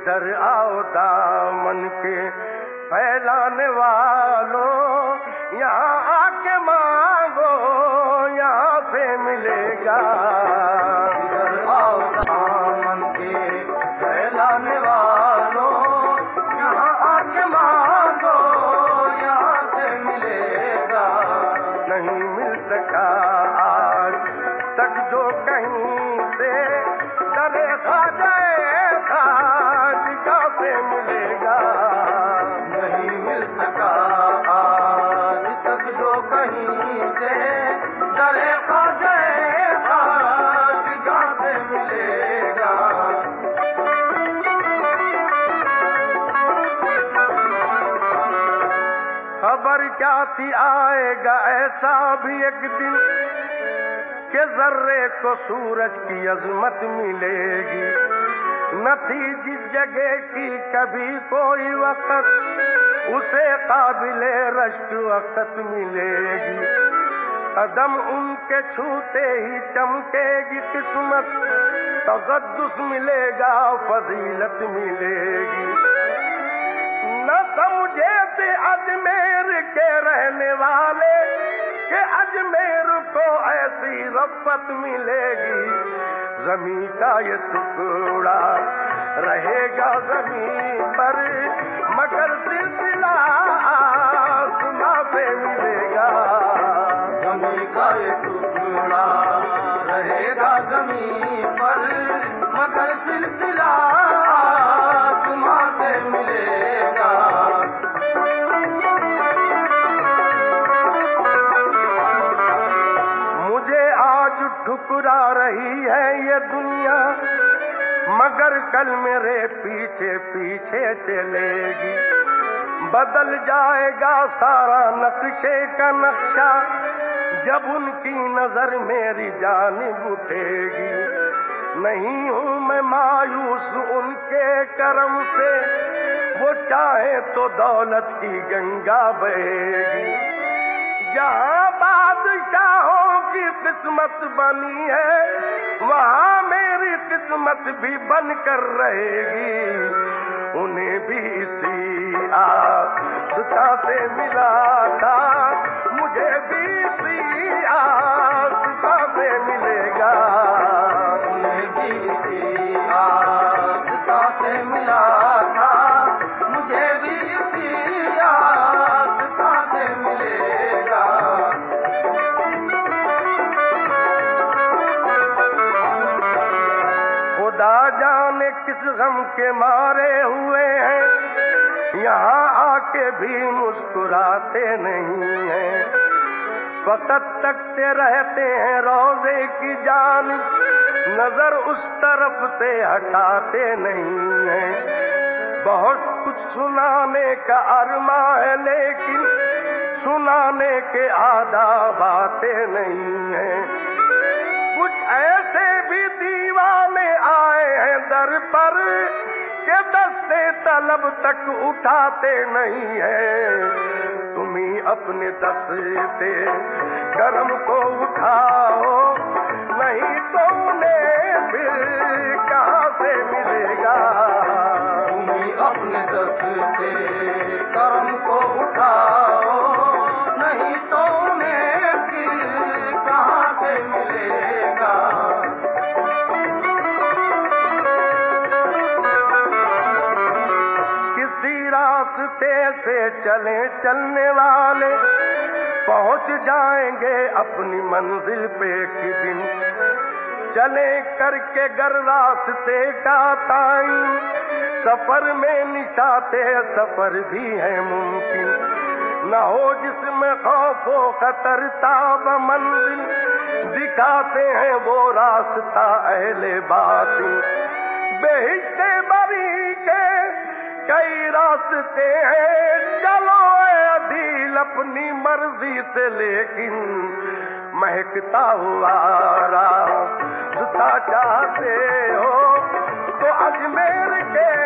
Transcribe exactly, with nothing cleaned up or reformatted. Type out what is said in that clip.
ادھر آؤ دامن کے پھیلانے والوں، یہاں آ کے مانگو یہاں سے ملے گا۔ ادھر آؤ دامن کے پھیلانے والوں، یہاں آ کے مانگو یہاں سے ملے گا۔ نہیں مل سکا آج تک جو کہیں سے ڈرے کھا جائے آج کہاں سے ملے گا۔ نہیں مل سکا آج تک جو کہیں سے ڈرے کھا جائے آج کہاں سے ملے گا۔ خبر کیا تھی آئے گا ایسا بھی ایک دن کہ ذرے کو سورج کی عظمت ملے گی، نہ تھی جس جگہ کی کبھی کوئی وقت اسے قابل رشک وقت ملے گی۔ قدم ان کے چھوتے ہی چمکے گی قسمت، تقدس ملے گا فضیلت ملے گی۔ نہ سمجھے تھے اجمیر کے رہنے والے کہ اجمیر کو ایسی رفت ملے گی۔ زمین کا یہ ٹکڑا رہے گا زمین پر مگر سلسلہ آسماں پہ ملے گا۔ زمین کا یہ ٹکڑا رہے گا زمین پر مگر سلسلہ آسماں سے ملے گا۔ مجھے آج ٹھکرا رہی ہے یہ دنیا مگر کل میرے پیچھے پیچھے چلے گی۔ بدل جائے گا سارا نقشے کا نقشہ جب ان کی نظر میری جانب اٹھے گی۔ نہیں ہوں میں مایوس ان کے کرم سے، وہ چاہے تو دولت کی گنگا بہے گی۔ جہاں بادشاہوں کی قسمت بنی ہے وہاں میری قسمت بھی بن کر رہے گی۔ انہیں بھی اسی آستا سے ملا تھا، مجھے بھی اسی آستا سے ملے گا۔ انہیں بھی اسی آستا سے ملا تھا، مجھے بھی اسی آستا سے ملے گا۔ خدا جانے کس غم کے مارے ہوئے ہیں، یہاں آ کے بھی مسکراتے نہیں ہیں۔ فقط تکتے رہتے ہیں روضے کی جانب، نظر اس طرف سے ہٹاتے نہیں ہیں۔ بہت کچھ سنانے کا ارماں ہے لیکن سنانے کے آداب آتے نہیں ہیں۔ کچھ ایسے بھی دیوانے آئے ہیں در پر کہ دستے طلب تک اٹھاتے نہیں ہیں۔ تم ہی اپنے دستے کرم کو اٹھاؤ، نہیں تو انہیں پھر کہاں سے ملے گا۔ تم ہی اپنے دستے کرم کو اٹھاؤ، نہیں تو انہیں پھر کہاں سے ملے گا۔ کسی راستے سے چلے چلنے والے پہنچ جائیں گے اپنی منزل پہ ایک دن۔ چلے کر کے گر راستے کا تعین، سفر میں نشاتے سفر بھی ہے ممکن۔ نہ ہو جس میں خوف و خطر تاب منزل، دکھاتے ہیں وہ راستہ اہل باطن۔ بہشت بری کے کئی راستے ہیں، چلو اے عدیل اپنی مرضی سے، لیکن مہکتا ہوا راستہ چاہتے ہو تو اجمیر کے